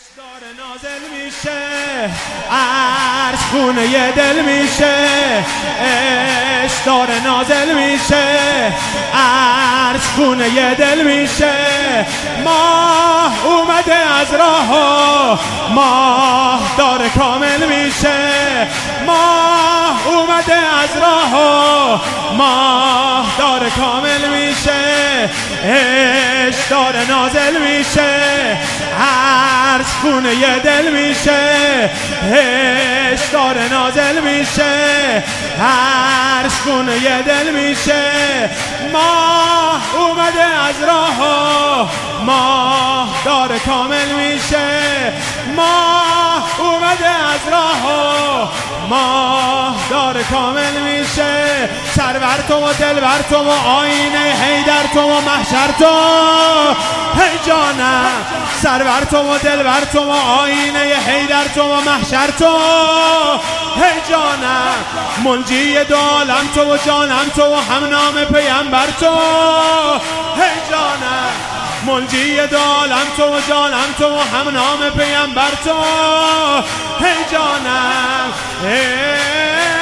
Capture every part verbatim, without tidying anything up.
داره نازل میشه، عرض خونه یه دل میشه، عشق داره نازل میشه، عرض خونه یه دل میشه. ماه اومده از راه، ماه داره کامل میشه، ماه اومده از راه، ماه داره کامل میشه، عشق داره نازل میشه، عرض خونه یه دل میشه، عشق داره نازل میشه، عرض خونه یه دل میشه. ماه اومده از راه، ماه داره کامل میشه، ماه اومده از راه، ماه داره کامل میشه. سرور تو و دلبر تو و آینه حیدر تو و محشر تو، هی جانم. سرور تو و دلبر تو و آینه حیدر تو و محشر تو، هی جانم. منجی دو عالم تو و جانم تو و هم نام پیامبر تو، هی جانم. منجی دو عالم تو و جانم تو و هم نام پیامبر تو، هی جانم. هی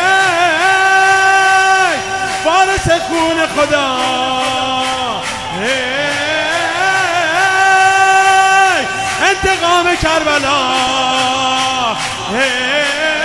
وارث خون خدا، هی انتقام کربلا، هی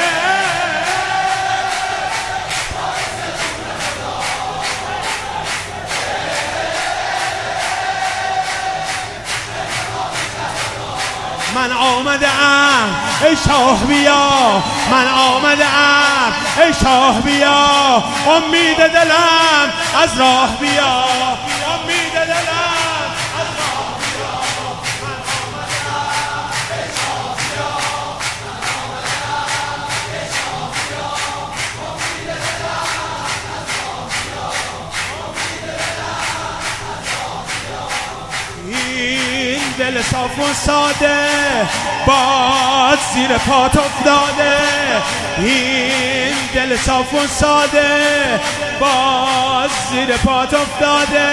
من آمدم ای شاه بیا، من آمدم ای شاه بیا، امید دلم از راه بیا، امید دلم از راه بیا. من آمدم ای شاه بیا، من آمدم ای شاه بیا، امید دلم از راه بیا، امید دلم از راه بیا. این دل صاف و ساده باد زیر پات افتاده، این دل صاف و ساده باد زیر پات افتاده.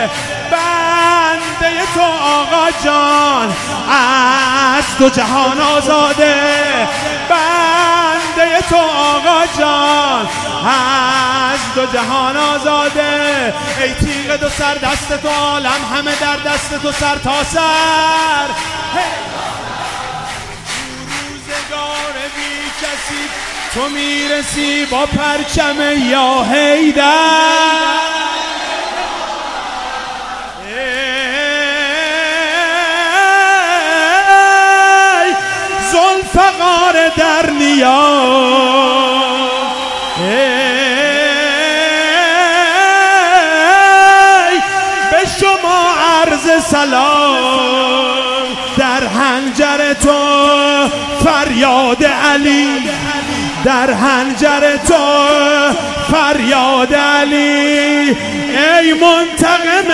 بنده تو آقا جان از دو جهان آزاده، بنده تو آقا جان از دو جهان آزاده. ای تیغ دو سر دست تو، عالم همه در دست تو سر تا سر. روزگار بی کسی تو میرسی با پرچم یا حیدر، ای ذوالفقار در نیام، ای به شما عرض سلام. در حنجر تو فریاد علی، در حنجر تو فریاد علی، ای منتقم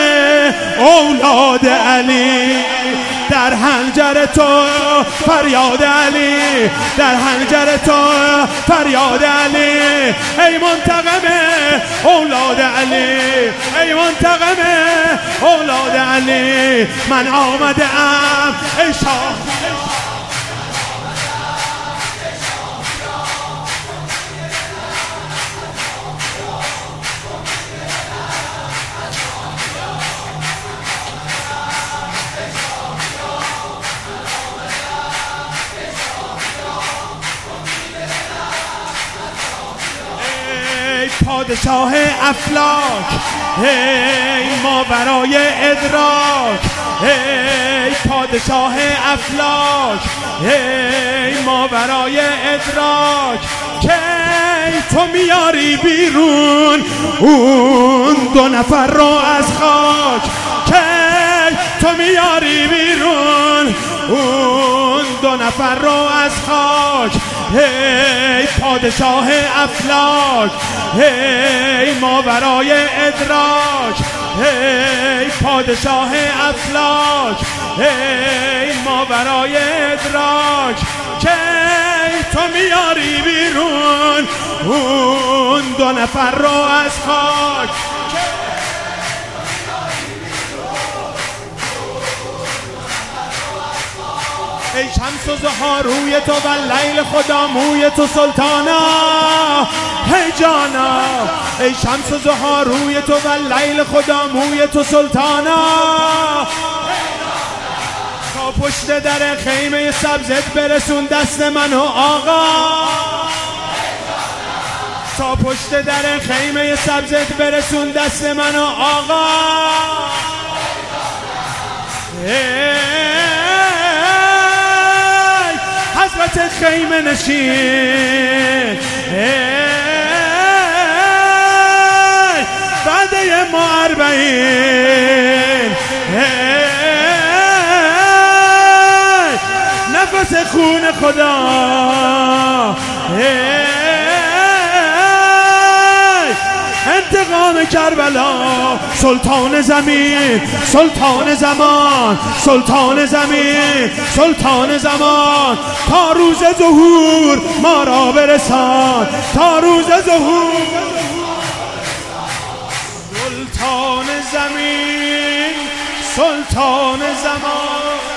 اولاد علی. در حنجر تو فریاد علی، در حنجر تو فریاد علی، ای منتقم اولاد علی، ای منتقم اولاد علی. من آمدم ای شاه، پادشاه افلاک، ای ماورای ادراک، ای پادشاه افلاک، ای ماورای ادراک. کی تو میاری بیرون اون دو نفر رو از خاک، کی تو میاری بیرون اون دو نفر رو از خاک. ای پادشاه افلاک، ای ماورای ادراک، ای پادشاه افلاک، ای ماورای ادراک. کی تو میاری بیرون اون دو نفر رو از خاک. ای شمس و ضحی روی تو و لیل خدا موی تو سلطانا ای جانا ای شمس و ضحی روی تو و لیل خدا موی تو سلطانا تا پشت در خیمه سبزت برسون دست منو آقا تا پشت در خیمه سبزت برسون دست منو آقا ای حضرت خیمه نشین ای بعد ما اربعین نفس خون خدا انتقام کربلا سلطان زمین سلطان زمان سلطان زمین سلطان زمان تا روز ظهور ما را برسان تا روز ظهور سلطان زمین سلطان زمان